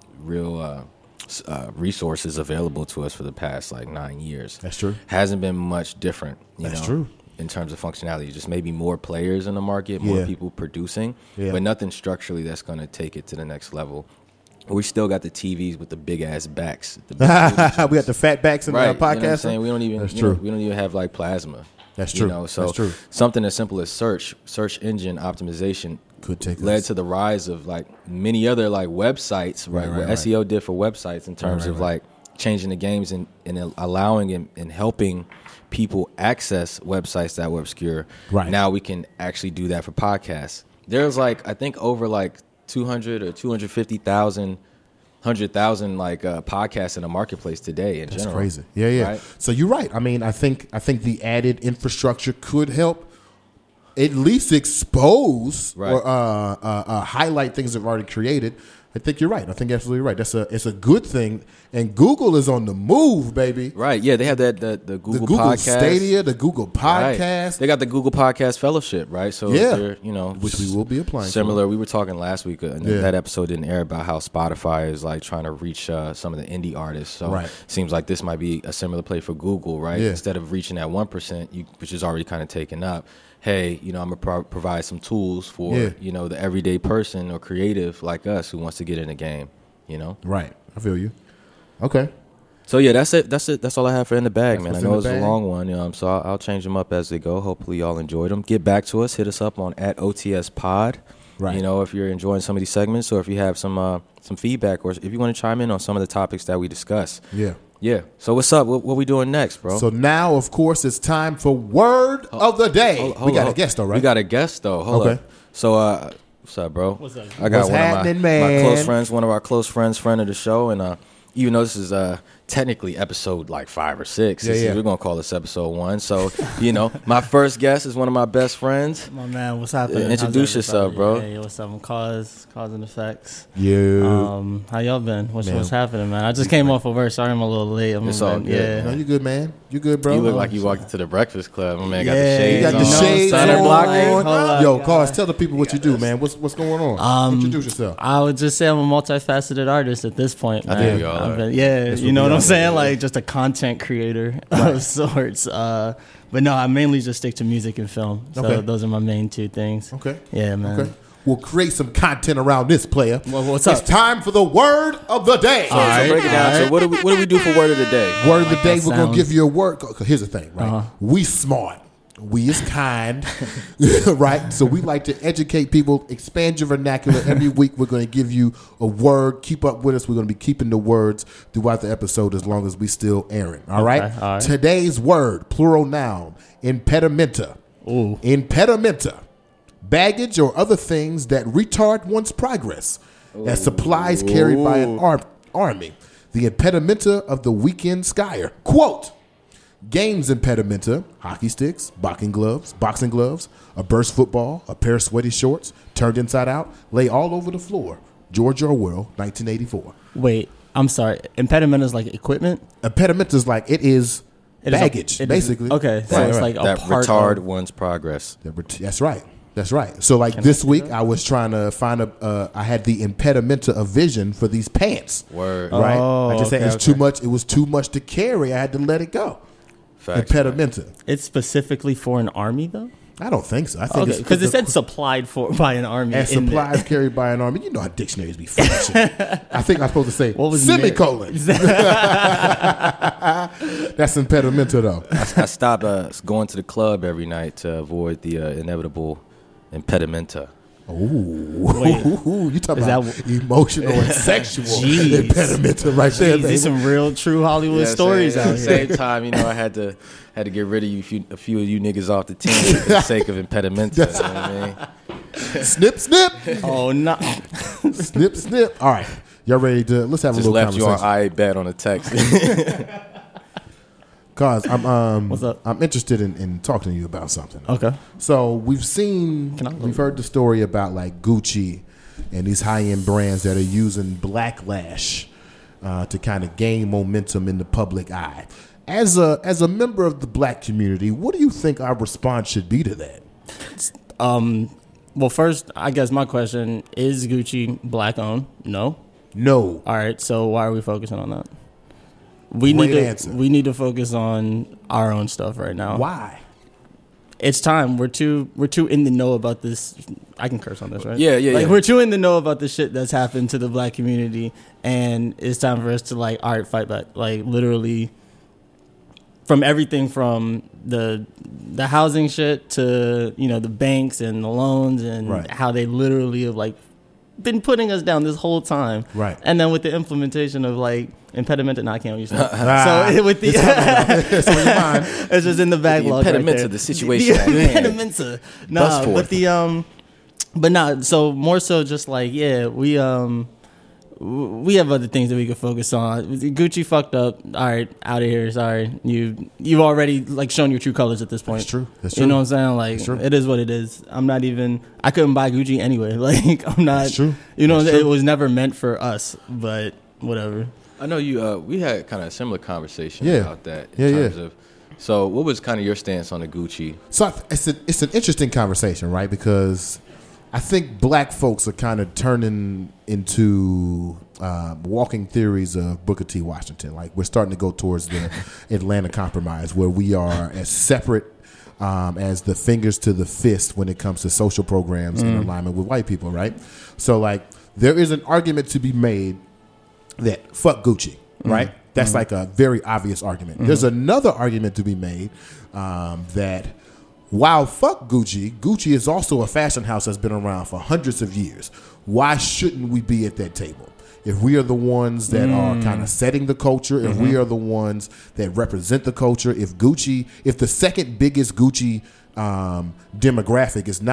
real resources available to us for the past 9 years. That's true. Hasn't been much different. That's true. In terms of functionality, just maybe more players in the market, more people producing, but nothing structurally that's going to take it to the next level. We still got the TVs with the big ass backs. We got the fat backs in the podcast. You know what I'm saying? We don't even have plasma. That's true. So that's true. Something as simple as search engine optimization led to the rise of many other websites, what SEO did for websites in terms of changing the games and allowing and helping people access websites that were obscure. Now we can actually do that for podcasts. There's I think over 200 or 250,000, 100,000 podcasts in the marketplace today. That's general. Crazy. Yeah. Right? So you're right. I mean, I think the added infrastructure could help at least expose or highlight things they've already created. I think you're right. I think absolutely right. It's a good thing, and Google is on the move, baby. Right? Yeah, they have the Google Podcast Stadia, the Google Podcast. Right. They got the Google Podcast Fellowship, right? So which we will be applying. Similar. We were talking last week, and that episode didn't air, about how Spotify is trying to reach some of the indie artists. So it seems like this might be a similar play for Google, right? Yeah. Instead of reaching that 1%, which is already kind of taken up. Hey, I'm going to provide some tools for, the everyday person or creative like us who wants to get in the game, Right. I feel you. Okay. So, yeah, that's it. That's all I have for In the Bag, man. I know it's a long one, so I'll change them up as they go. Hopefully y'all enjoyed them. Get back to us. Hit us up on @OTSPod. Right. If you're enjoying some of these segments, or if you have some feedback, or if you want to chime in on some of the topics that we discuss. Yeah. Yeah. So what's up? What we doing next, bro? So now, of course, it's time for Word of the Day. We got a guest, though, right? We got a guest, though. Hold up. So, what's up, bro? What's up? I got my close friends, one of our close friends, friend of the show, and even though this is technically episode like 5 or 6. We're going to call this episode 1. So, my first guest is one of my best friends. My man, what's happening? Introduce yourself, bro. Hey, what's up? I'm Cause and Effects. Yeah. How y'all been? What's happening, man? I just came off of work. Sorry I'm a little late. It's all good. Yeah. No, you good, man. You good, bro? You look like you walked into the Breakfast Club. My man got the shades you got the on. shades on. Yo, Cause, tell the people what you do, man. What's going on? Introduce yourself. I would just say I'm a multifaceted artist at this point, man. There you are. You know what I'm saying? Like, just a content creator of sorts. But no, I mainly just stick to music and film. So those are my main 2 things. Okay. Yeah, man. Okay. We'll create some content around this, player. Well, what's up? It's time for the word of the day. So break it down. So what do we do for word of the day? Word of the day, we're going to give you a word. Here's the thing, right? Uh-huh. We smart. We is kind, right? So we like to educate people, expand your vernacular. Every week we're going to give you a word. Keep up with us. We're going to be keeping the words throughout the episode as long as we still airing. All right? All right. Today's word, plural noun, impedimenta. Ooh. Impedimenta. Baggage or other things that retard one's progress. As supplies carried by an army. The impedimenta of the weekend skier. Quote. Games impedimenta, hockey sticks, boxing gloves, a burst football, a pair of sweaty shorts, turned inside out, lay all over the floor. George Orwell, 1984. Wait, I'm sorry. Impediment is like equipment? Impediment is like it is baggage, basically. Okay, so it's like that a part retard one's progress. That's right. That's right. So like this week, I was trying to find I had the impedimenta of vision for these pants. Word. Right? Oh, I just said it's too much. It was too much to carry. I had to let it go. Facts, impedimenta. It's specifically for an army, though? I don't think so. I think it's because it said supplied by an army. And supplies carried by an army. You know how dictionaries be function. I think I'm supposed to say what was semicolon. That's impedimenta, though. I stopped going to the club every night to avoid the inevitable impedimenta. You talking about emotional and sexual impedimenta right there. These some real true Hollywood stories out here. At the same time, I had to get rid of a few of you niggas off the team for the sake of impedimenta. You know what I mean? Snip, snip. Oh no. Snip, snip. All right, y'all ready to? Let's have a little conversation. Just left you on I bet on a text. Cause What's up? I'm interested in talking to you about something. Okay. So we've heard the story about like Gucci and these high-end brands that are using Blacklash to kind of gain momentum in the public eye. As a member of the black community, what do you think our response should be to that? Well, first, I guess my question is: Gucci black owned? No. No. All right. So why are we focusing on that? We need to focus on our own stuff right now. Why? It's time. We're too in the know about this. I can curse on this, right? Yeah. We're too in the know about the shit that's happened to the black community, and it's time for us to all right, fight back. Like literally, from everything from the housing shit to the banks and the loans and how they literally have been putting us down this whole time. Right. And then with the implementation of impediment, and I can't use that. So with the it's just in the backlog. The impediment to the situation. Impedimenta. So more so just we have other things that we could focus on. Gucci fucked up. All right, out of here. Sorry, you've already shown your true colors at this point. That's true. You know what I'm saying? It is what it is. I couldn't buy Gucci anyway. I'm not. That's true. It was never meant for us. But whatever. I know you. We had kind of a similar conversation about that. In terms of. So, what was kind of your stance on the Gucci? So it's an interesting conversation, right? Because I think black folks are kind of turning into walking theories of Booker T. Washington. We're starting to go towards the Atlanta Compromise, where we are as separate as the fingers to the fist when it comes to social programs in alignment with white people, right? So, there is an argument to be made that fuck Gucci, right? That's a very obvious argument. There's another argument to be made that while fuck Gucci, Gucci is also a fashion house that's been around for hundreds of years. Why shouldn't we be at that table? If we are the ones that are kind of setting the culture, if we are the ones that represent the culture, if the second biggest Gucci demographic is not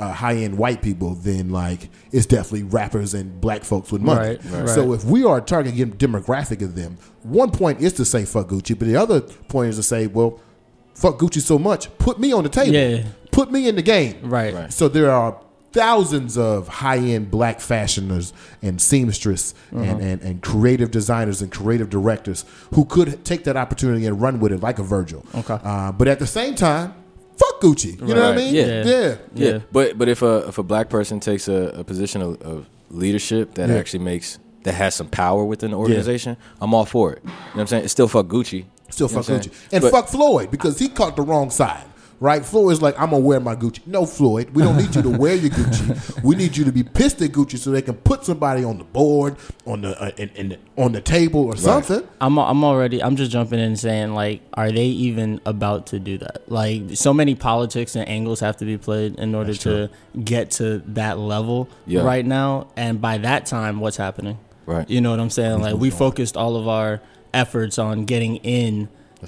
high-end white people, then like it's definitely rappers and black folks with money. Right. So if we are targeting demographic of them, one point is to say fuck Gucci, but the other point is to say, well, fuck Gucci so much, put me on the table. Yeah. Put me in the game. Right. So there are thousands of high-end black fashioners and seamstress and creative designers and creative directors who could take that opportunity and run with it like a Virgil. Okay. But at the same time, fuck Gucci. You know what I mean? Yeah. But if a black person takes a position of leadership that actually that has some power within the organization, I'm all for it. You know what I'm saying? It's still fuck Gucci. Still fuck Gucci. And fuck Floyd, because he caught the wrong side. Right? Floyd's like, I'm going to wear my Gucci. No, Floyd, we don't need you to wear your Gucci. We need you to be pissed at Gucci so they can put somebody on the board, on the table or something. I'm just jumping in and saying, like, are they even about to do that? Like, so many politics and angles have to be played in order to get to that level right now. And by that time, what's happening? Right. You know what I'm saying? Like, we focused all of our efforts on getting in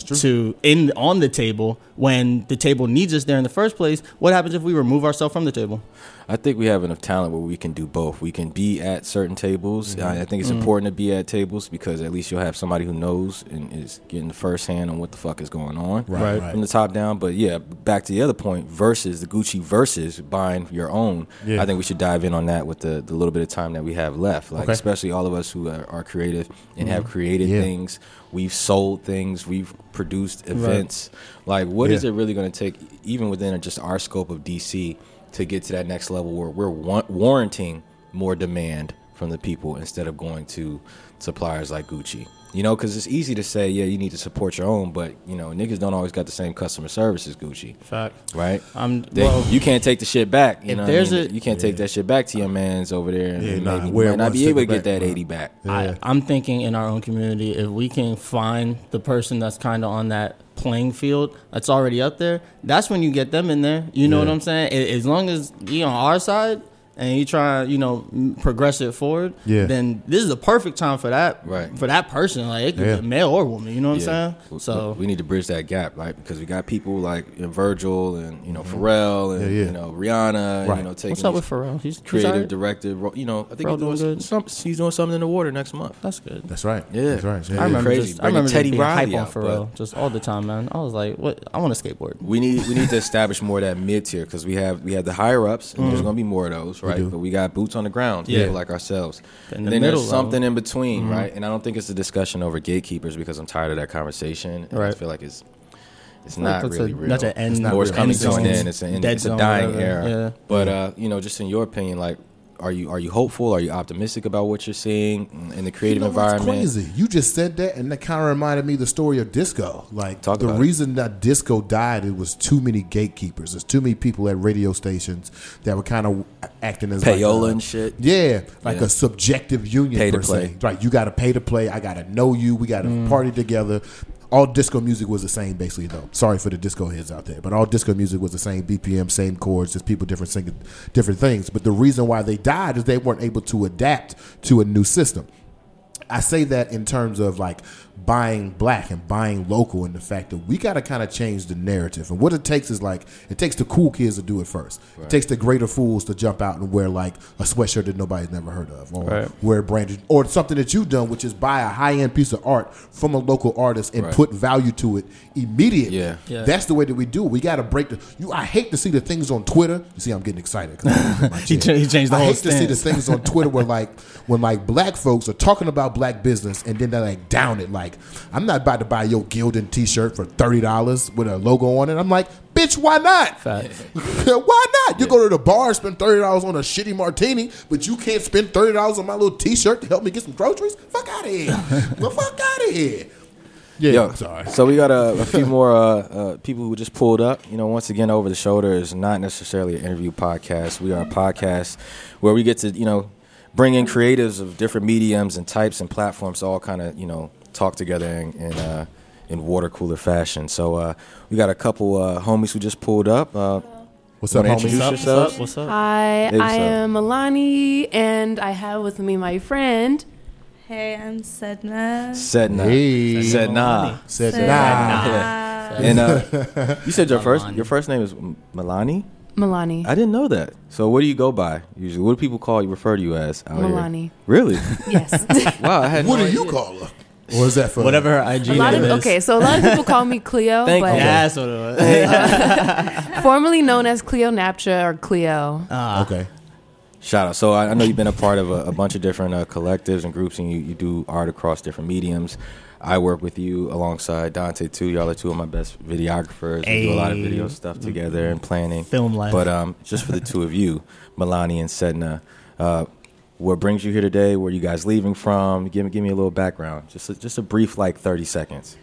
on the table when the table needs us there in the first place. What happens if we remove ourselves from the table? I think we have enough talent where we can do both. We can be at certain tables. I think it's important to be at tables because at least you'll have somebody who knows and is getting the first hand on what the fuck is going on from the top down. But yeah, back to the other point, versus the Gucci versus buying your own. Yeah. I think we should dive in on that with the little bit of time that we have left. Like especially all of us who are creative and have created things. We've sold things. We've produced events. Like, what is it really going to take, even within just our scope of DC, to get to that next level where we're warranting more demand from the people instead of going to suppliers like Gucci? You know, because it's easy to say, yeah, you need to support your own, but, you know, niggas don't always got the same customer service as Gucci. Fact. Right? You can't take the shit back. You know what I mean? You can't take that shit back to your mans over there. And you might not be able to get that 80 back. Yeah. I'm thinking in our own community, if we can find the person that's kind of on that playing field that's already up there, that's when you get them in there. You know what I'm saying? As long as you on our side and you try, progress it forward, then this is the perfect time for that, for that person. Like, it could be male or woman, you know what I'm saying? So we need to bridge that gap, right? Because we got people like Virgil and, Pharrell and, Rihanna, taking what's up with Pharrell? He's creative director, I think he's doing something in the water next month. That's good. That's right. Yeah. That's right. I remember crazy. I remember Teddy being Riley hype on Pharrell just all the time, man. I was like, what? I want to skateboard. We need to establish more of that mid tier because we have the higher ups and there's going to be more of those, right? But we got boots on the ground, people like ourselves. And then there's something in between, right? And I don't think it's a discussion over gatekeepers because I'm tired of that conversation. And I feel like it's not really real. That's an end. It's not where it's coming to an end. It's a dying era. Yeah. But just in your opinion, like, are you hopeful? Are you optimistic about what you're seeing in the creative environment? That's crazy. You just said that, and that kind of reminded me of the story of disco. Like, the reason that disco died, it was too many gatekeepers. There's too many people at radio stations that were kind of acting as payola and shit. Yeah, like a subjective union pay per to play. se. Right, you got to pay to play. I got to know you. We got to party together. All disco music was the same, basically, though. Sorry for the disco heads out there, but all disco music was the same BPM, same chords, just people singing different things. But the reason why they died is they weren't able to adapt to a new system. I say that in terms of like buying black and buying local, and the fact that we got to kind of change the narrative. And what it takes is like, it takes the cool kids to do it first. Right. It takes the greater fools to jump out and wear like a sweatshirt that nobody's never heard of, or wear branded, or something that you've done, which is buy a high-end piece of art from a local artist and put value to it immediately. Yeah. That's the way that we do it. We got to break I hate to see the things on Twitter. You see, I'm getting excited. He changed the whole I hate to see the things on Twitter where when black folks are talking about black business and then they're like down it. Like, I'm not about to buy your Gildan t-shirt for $30 with a logo on it. I'm like, bitch, why not? Why not? You go to the bar, spend $30 on a shitty martini, but you can't spend $30 on my little t-shirt to help me get some groceries? Fuck out of here. The fuck out of here. Yeah, sorry. So we got a few more people who just pulled up. Once again, Over the Shoulder is not necessarily an interview podcast. We are a podcast where we get to, bring in creatives of different mediums and types and platforms to all kind of, talk together in water cooler fashion. So we got a couple homies who just pulled up. What's up, homies? What's up? Hi, I am Milani, and I have with me my friend. Hey, I'm Sedna. Hey. Sedna. And you said your first name is Milani? Milani. I didn't know that. So what do you go by usually? What do people refer to you as out Milani. here? Really? Yes. Wow, I had What no do you idea. call her? Or is that for Whatever her IG A lot name of, is. okay, so a lot of people call me Cleo, Thank but you. Yeah, that's what it was. formerly known as Cleo Naptra or Cleo. Okay. Shout out. So I know you've been a part of a bunch of different collectives and groups, and you do art across different mediums. I work with you alongside Dante too. Y'all are two of my best videographers. We do a lot of video stuff together and planning. Film life. But just for the two of you, Milani and Sedna, what brings you here today? Where are you guys leaving from? Give me a little background. Just a brief 30 seconds.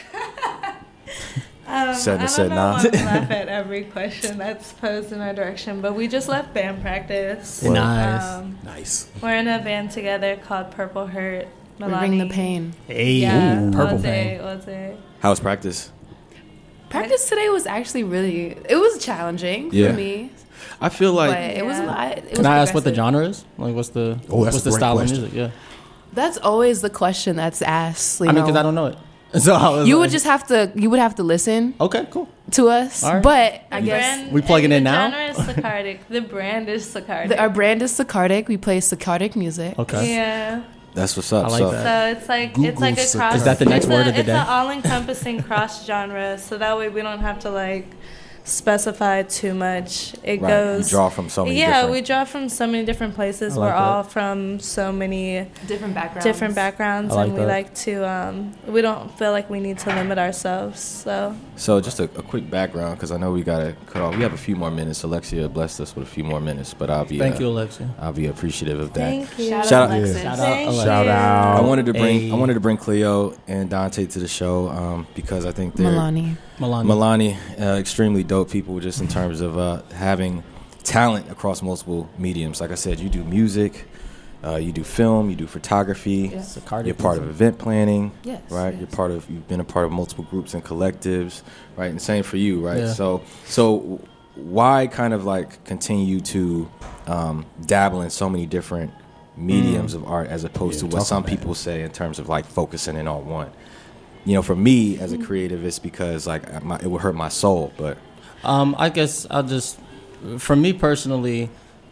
I Sedna don't said know nah. why we laugh at every question that's posed in our direction, but we just left band practice. Nice. Nice. We're in a band together called Purple Hurt. We bring the pain. Hey, Yeah, purple Oze, pain. Oze. How's practice? Practice today was actually it was challenging Yeah. for me, I feel but like it was a lot. It Can was I ask what the progressive. genre is? Like, what's the Oh, that's what's a the great style question. of music? Yeah. That's always the question that's asked. I mean, because I don't know it. So I was You like, would just have to. You would have to listen okay, cool. to us, All right. but I The guess brand- We plugging the in now? genre is Sakardic. The brand is Sakardic. our brand is Sakardic. We play Sakardic music. Okay. Yeah. that's what's up. I like so, that. So it's like Google it's like a Sakardic. cross. Is that the next it's word of the day? It's an all-encompassing cross genre, so that way we don't have to specify too much. It Right. goes. You draw from so many Yeah, different- we draw from so many different places. I like We're that. all from so many Different backgrounds. different backgrounds, I like and we that. like to. We don't feel like we need to limit ourselves. So just a quick background, because I know we gotta cut off. We have a few more minutes. Alexia blessed us with a few more minutes, but I'll be Thank you, Alexia. I'll be appreciative of that. thank you. Shout Shout out out- Alexis. Shout out, Thank Alexia. Shout you. out. I wanted to Hey. bring Cleo and Dante to the show because I think they're Milani. Milani. extremely dope people just in terms of having talent across multiple mediums. Like I said, you do music, you do film, you do photography. Yes. Sakardic You're part of music. event planning, Yes, right? yes. You've been a part of multiple groups and collectives, right? And same for you, right? Yeah. So why kind of continue to dabble in so many different mediums of art as opposed to what talk some about it. people say in terms of focusing in on one? For me as a creative, it's because it would hurt my soul, but I guess for me personally,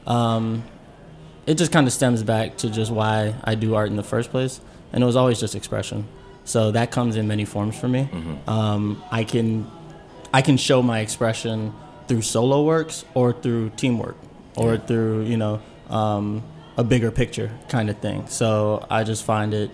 it just kind of stems back to just why I do art in the first place, and it was always just expression. So that comes in many forms for me. I can show my expression through solo works or through teamwork or through a bigger picture kind of thing. So I just find it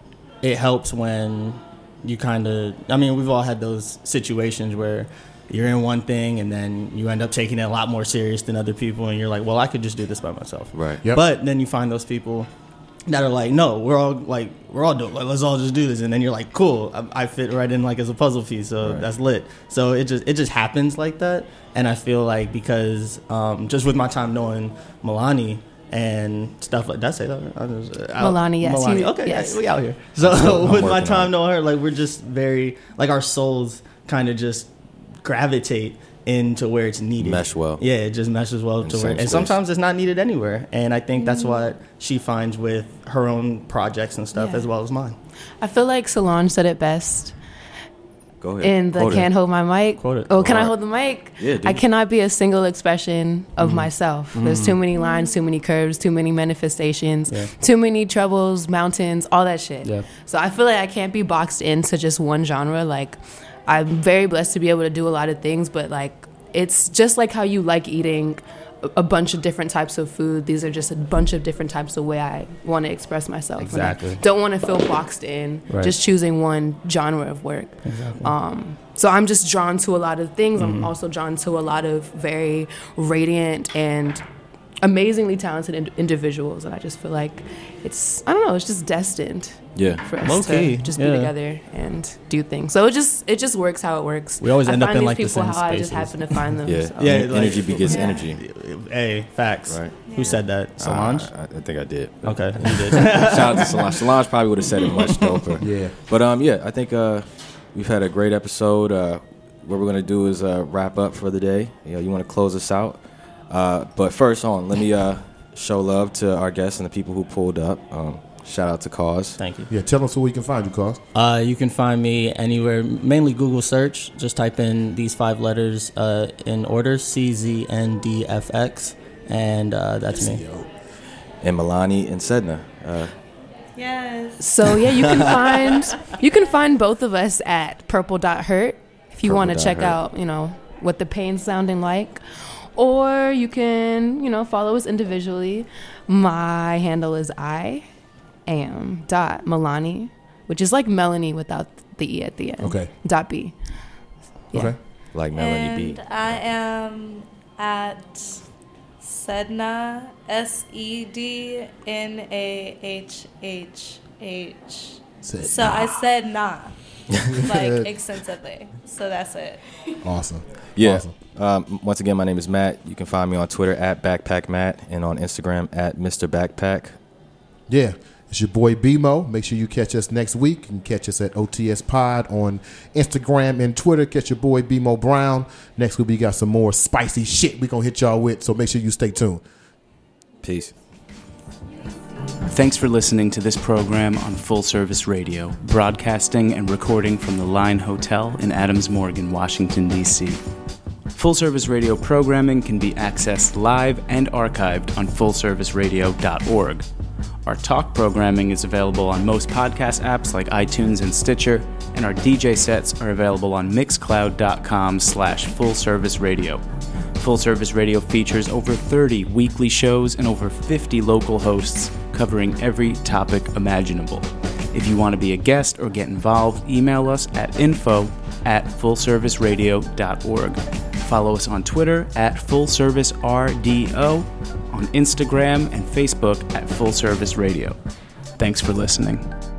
helps when you we've all had those situations where you're in one thing and then you end up taking it a lot more serious than other people, and you're like, well, I could just do this by myself. Right. Yep. But then you find those people that are like, no, we're all dope. Let's all just do this. And then you're like, cool, I fit right in as a puzzle piece. So Right. that's lit. So it just happens like that. And I feel like because just with my time knowing Milani and stuff like that, say that. Milani, yes. Milani. Okay, yes. we out here. So with my working time on knowing her, we're just very our souls kind of just gravitate into where it's needed. Mesh well. Yeah, it just meshes well In to the where, same and space. sometimes it's not needed anywhere. And I think that's what she finds with her own projects and stuff Yeah. as well as mine. I feel like Solange said it best Go ahead. in the Quote it. Can't Hold My Mic. Quote it. Oh, can I Alright. hold the mic? Yeah, dude. I cannot be a single expression of myself. There's too many lines, too many curves, too many manifestations, Yeah. too many troubles, mountains, all that shit. Yeah. So I feel like I can't be boxed into just one genre. I'm very blessed to be able to do a lot of things, but it's just like how you like eating a bunch of different types of food. These are just a bunch of different types of way I want to express myself. And Exactly. I don't want to feel boxed in Right. just choosing one genre of work. Exactly. So I'm just drawn to a lot of things. I'm also drawn to a lot of very radiant and amazingly talented individuals, and I just feel like it's just destined Yeah. for us Low-key, to just be yeah. together and do things. So it just works how it works. We always I end up find in, these the people same how I just spaces. happen to find them. Yeah. so. Yeah, Energy begets Yeah. energy. Hey, facts. Right. Who said that? Solange? I think I did. Okay, you did. Shout out to Solange. Solange probably would have said it much doper. Yeah. But I think we've had a great episode. What we're gonna do is wrap up for the day. You want to close us out. But first, let me show love to our guests and the people who pulled up. Shout out to Cause. Thank you. Yeah, tell us where we can find you, Cause. You can find me anywhere, mainly Google search. Just type in these 5 letters in order, CZNDFX, and that's me. And Milani and Sedna. Yes. So yeah, you can find both of us at purple.hurt if you want to check out, what the pain's sounding like. Or you can, follow us individually. My handle is IAM.Milani, which is like Melanie without the E at the end. Okay. .B. Yeah. Okay. Like Melanie B. I am at Sedna, SEDNAHHH. So I said nah, like extensively. So that's it. Awesome. Yeah. Awesome. Once again, my name is Matt. You can find me on Twitter at BackpackMatt and on Instagram at Mr. Backpack. Yeah. It's your boy BMO. Make sure you catch us next week. You can catch us at OTS Pod on Instagram and Twitter. Catch your boy BMO Brown. Next week we got some more spicy shit we gonna hit y'all with, so make sure you stay tuned. Peace. Thanks for listening to this program on Full Service Radio, broadcasting and recording from the Line Hotel in Adams Morgan, Washington, D.C. Full Service Radio programming can be accessed live and archived on fullserviceradio.org. Our talk programming is available on most podcast apps like iTunes and Stitcher, and our DJ sets are available on mixcloud.com/fullserviceradio. Full Service Radio features over 30 weekly shows and over 50 local hosts covering every topic imaginable. If you want to be a guest or get involved, email us at info@fullserviceradio.org. Follow us on Twitter at FullServiceRDO, on Instagram and Facebook at Full Service Radio. Thanks for listening.